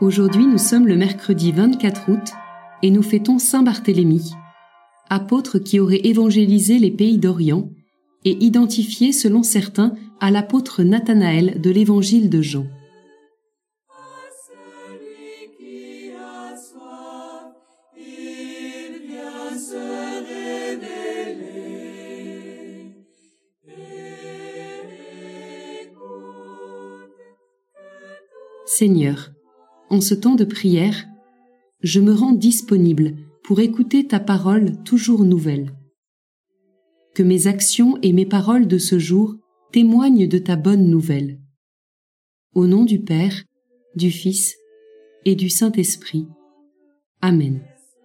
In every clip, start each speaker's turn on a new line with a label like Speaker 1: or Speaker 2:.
Speaker 1: Aujourd'hui, nous sommes le mercredi 24 août et nous fêtons Saint Barthélemy, apôtre qui aurait évangélisé les pays d'Orient et identifié, selon certains, à l'apôtre Nathanaël de l'évangile de Jean. Seigneur, en ce temps de prière, je me rends disponible pour écouter ta parole toujours nouvelle. Que mes actions et mes paroles de ce jour témoignent de ta bonne nouvelle. Au nom du Père, du Fils et du Saint-Esprit. Amen.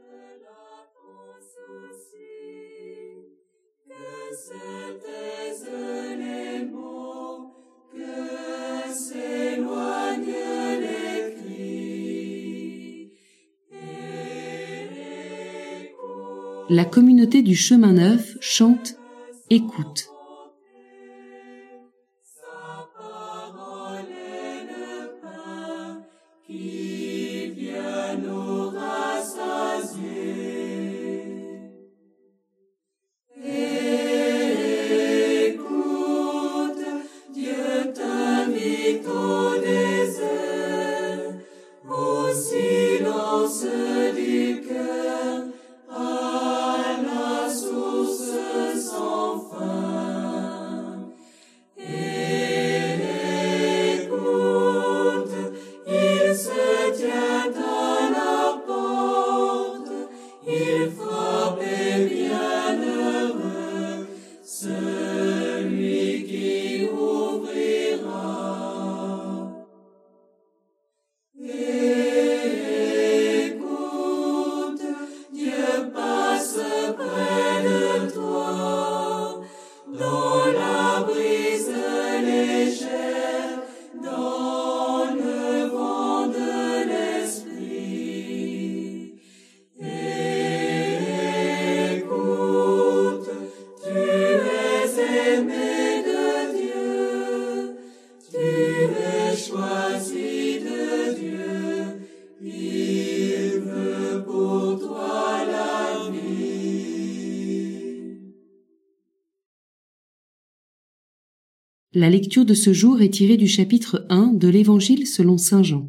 Speaker 1: La communauté du Chemin Neuf chante « Écoute ». La lecture de ce jour est tirée du chapitre 1 de l'Évangile selon saint Jean.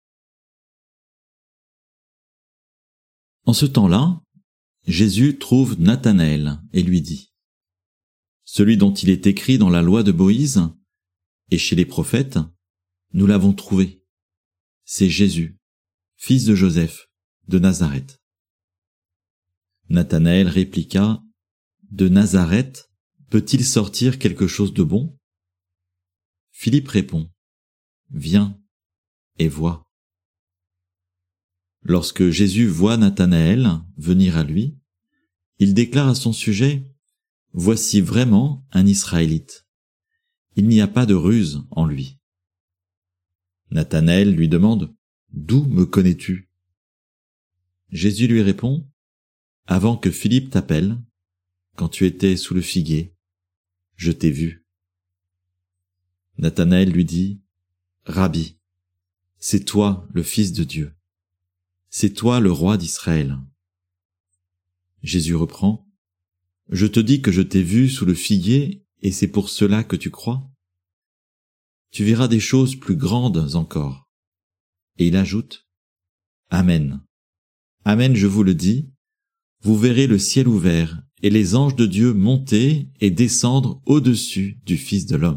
Speaker 2: En ce temps-là, Jésus trouve Nathanaël et lui dit : « Celui dont il est écrit dans la loi de Moïse et chez les prophètes, nous l'avons trouvé. C'est Jésus, fils de Joseph, de Nazareth. » Nathanaël répliqua : « De Nazareth peut-il sortir quelque chose de bon ? » Philippe répond : « Viens et vois. » Lorsque Jésus voit Nathanaël venir à lui, il déclare à son sujet : « Voici vraiment un Israélite. Il n'y a pas de ruse en lui. » Nathanaël lui demande : « D'où me connais-tu ? » Jésus lui répond : « Avant que Philippe t'appelle, quand tu étais sous le figuier, je t'ai vu. » Nathanaël lui dit : « Rabbi, c'est toi le Fils de Dieu. C'est toi le roi d'Israël. » Jésus reprend : « Je te dis que je t'ai vu sous le figuier et c'est pour cela que tu crois. Tu verras des choses plus grandes encore. » Et il ajoute : « Amen. Amen, je vous le dis, vous verrez le ciel ouvert et les anges de Dieu monter et descendre au-dessus du Fils de l'homme. »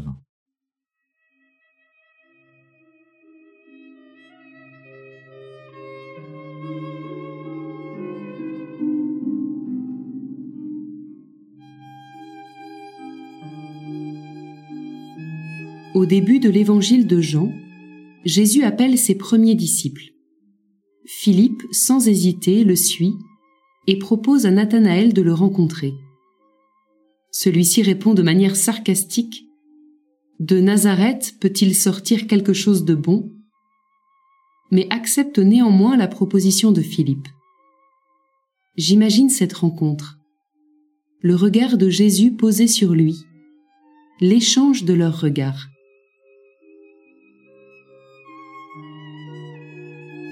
Speaker 1: Au début de l'évangile de Jean, Jésus appelle ses premiers disciples. Philippe, sans hésiter, le suit et propose à Nathanaël de le rencontrer. Celui-ci répond de manière sarcastique : « De Nazareth peut-il sortir quelque chose de bon ?» mais accepte néanmoins la proposition de Philippe. J'imagine cette rencontre. Le regard de Jésus posé sur lui, l'échange de leurs regards.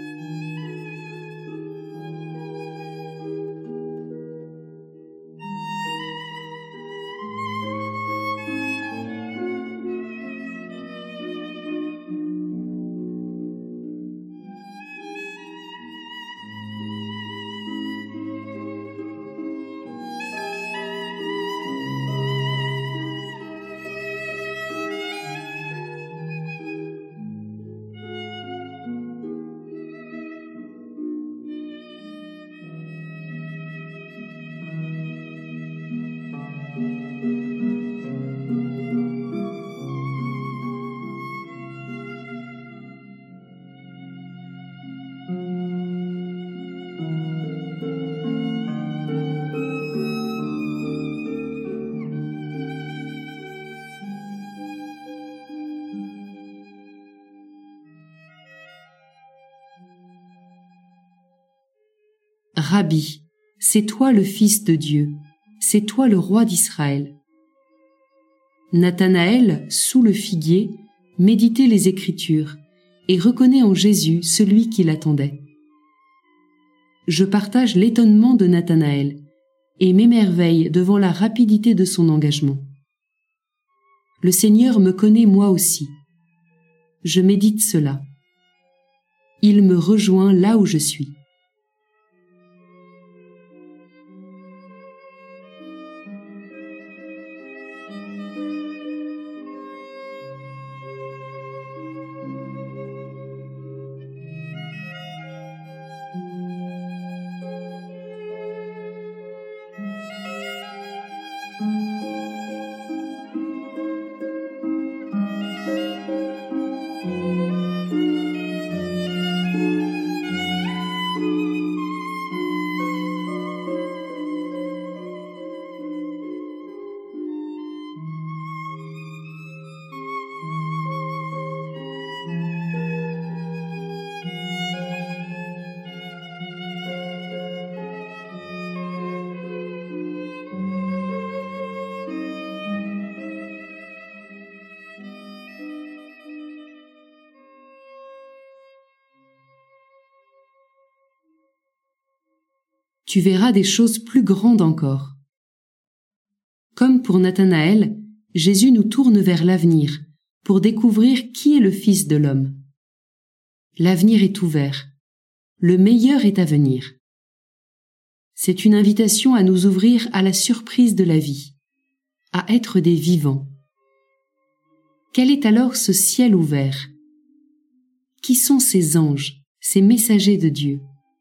Speaker 1: Rabbi, c'est toi le Fils de Dieu, c'est toi le roi d'Israël. Nathanaël, sous le figuier, méditait les Écritures et reconnaît en Jésus celui qui l'attendait. Je partage l'étonnement de Nathanaël et m'émerveille devant la rapidité de son engagement. Le Seigneur me connaît moi aussi. Je médite cela. Il me rejoint là où je suis. Tu verras des choses plus grandes encore. Comme pour Nathanaël, Jésus nous tourne vers l'avenir pour découvrir qui est le Fils de l'homme. L'avenir est ouvert. Le meilleur est à venir. C'est une invitation à nous ouvrir à la surprise de la vie, à être des vivants. Quel est alors ce ciel ouvert? Qui sont ces anges, ces messagers de Dieu?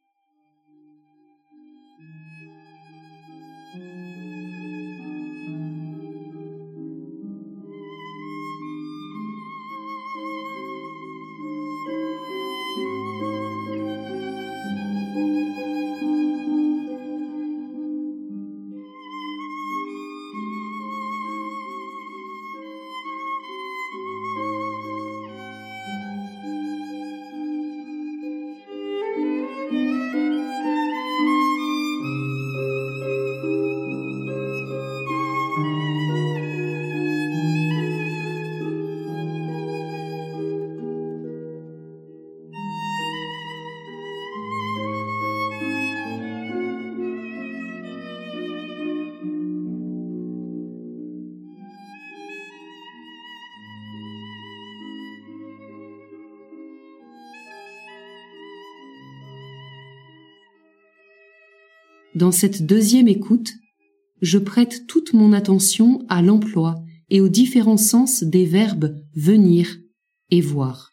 Speaker 1: Dans cette deuxième écoute, je prête toute mon attention à l'emploi et aux différents sens des verbes venir et voir.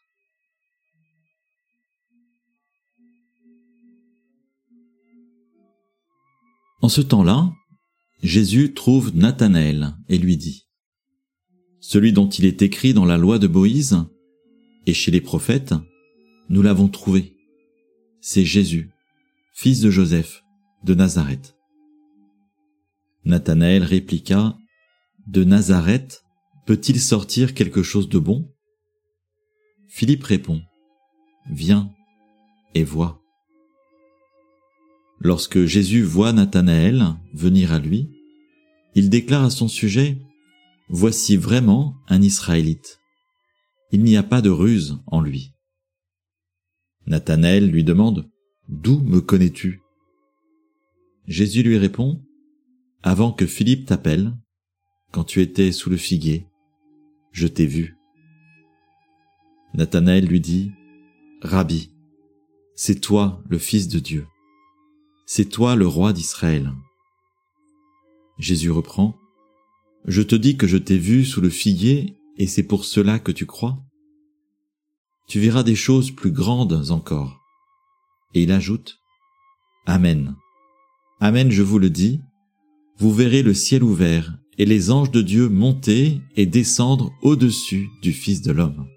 Speaker 2: En ce temps-là, Jésus trouve Nathanaël et lui dit : celui dont il est écrit dans la loi de Moïse et chez les prophètes, nous l'avons trouvé. C'est Jésus, fils de Joseph, de Nazareth. Nathanaël répliqua : de Nazareth peut-il sortir quelque chose de bon ? Philippe répond : viens et vois. Lorsque Jésus voit Nathanaël venir à lui, il déclare à son sujet : voici vraiment un Israélite. Il n'y a pas de ruse en lui. Nathanaël lui demande : d'où me connais-tu ? Jésus lui répond : avant que Philippe t'appelle, quand tu étais sous le figuier, je t'ai vu. Nathanaël lui dit : Rabbi, c'est toi le Fils de Dieu. C'est toi le roi d'Israël. Jésus reprend : je te dis que je t'ai vu sous le figuier et c'est pour cela que tu crois. Tu verras des choses plus grandes encore. Et il ajoute : Amen. Amen, je vous le dis, vous verrez le ciel ouvert et les anges de Dieu monter et descendre au-dessus du Fils de l'homme.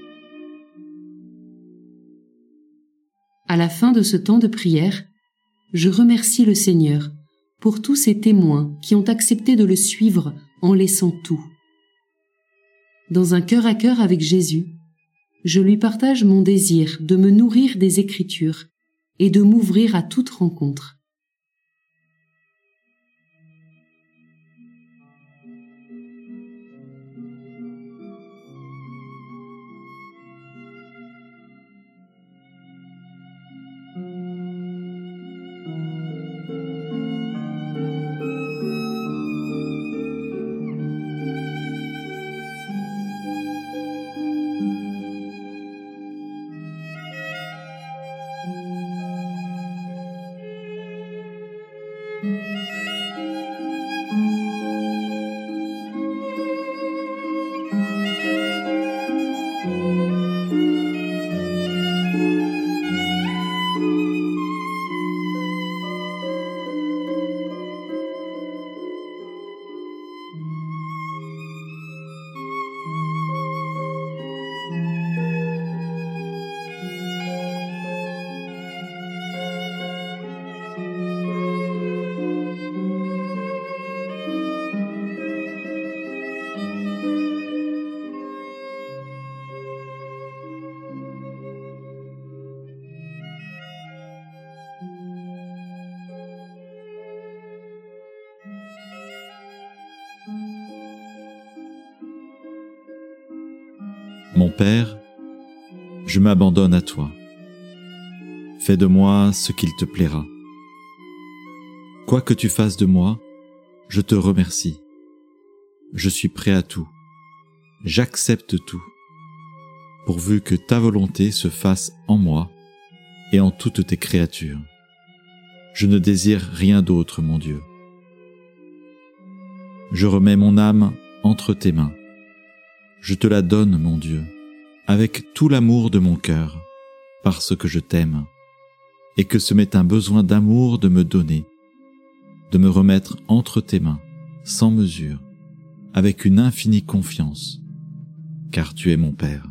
Speaker 1: À la fin de ce temps de prière, je remercie le Seigneur pour tous ces témoins qui ont accepté de le suivre en laissant tout. Dans un cœur à cœur avec Jésus, je lui partage mon désir de me nourrir des Écritures et de m'ouvrir à toute rencontre.
Speaker 2: Mon Père, je m'abandonne à toi. Fais de moi ce qu'il te plaira. Quoi que tu fasses de moi, je te remercie. Je suis prêt à tout. J'accepte tout, pourvu que ta volonté se fasse en moi et en toutes tes créatures. Je ne désire rien d'autre, mon Dieu. Je remets mon âme entre tes mains. Je te la donne, mon Dieu, avec tout l'amour de mon cœur, parce que je t'aime, et que ce m'est un besoin d'amour de me donner, de me remettre entre tes mains, sans mesure, avec une infinie confiance, car tu es mon Père.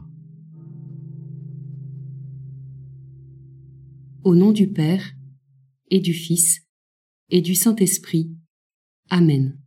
Speaker 1: Au nom du Père, et du Fils, et du Saint-Esprit. Amen.